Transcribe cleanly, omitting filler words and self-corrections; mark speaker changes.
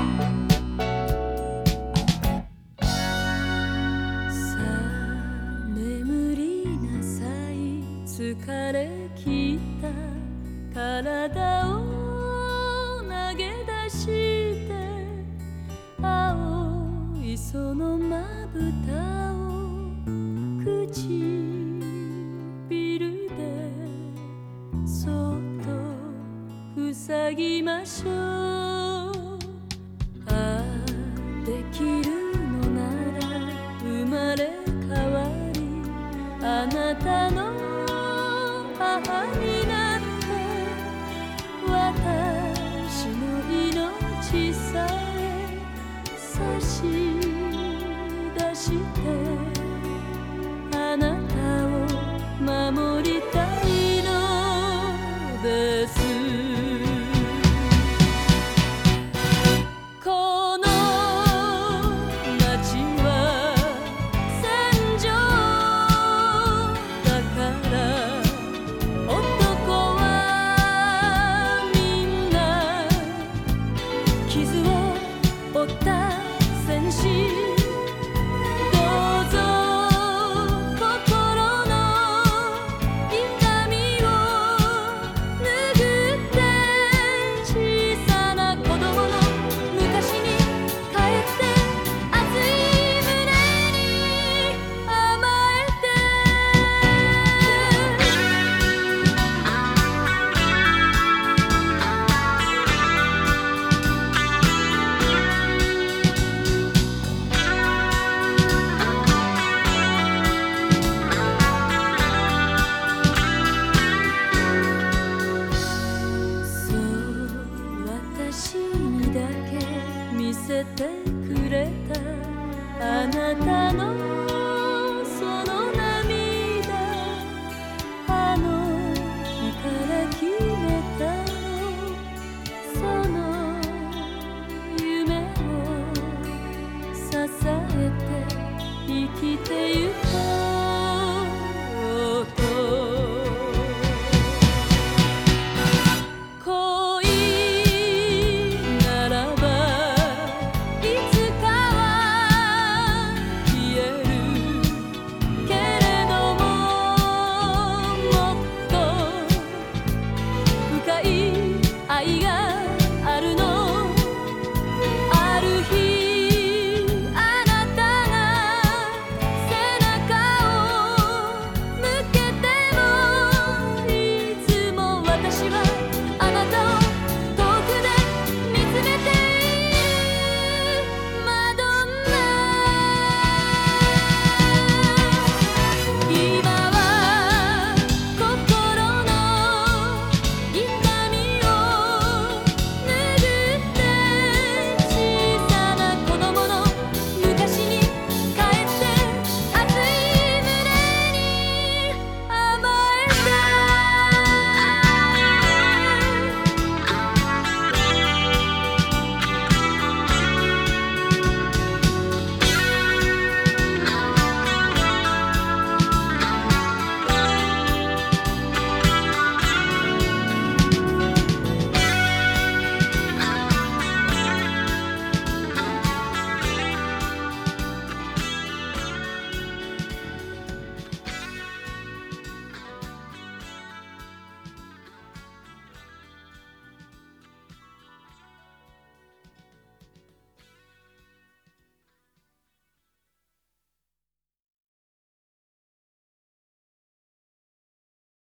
Speaker 1: さあ眠りなさい、疲れ切った体を投げ出して青いそのまぶたを唇でそっと塞ぎましょう。ああできるのなら生まれ変わりあなたの母になって私の命さえ差し出してあなたを守りたいのです。この街は戦場だから男はみんな傷を負った戦士、どうぞ心の痛みを拭って小さな子供の昔に帰って熱い胸に甘えて。そう私にだけ見せてくれたあなたの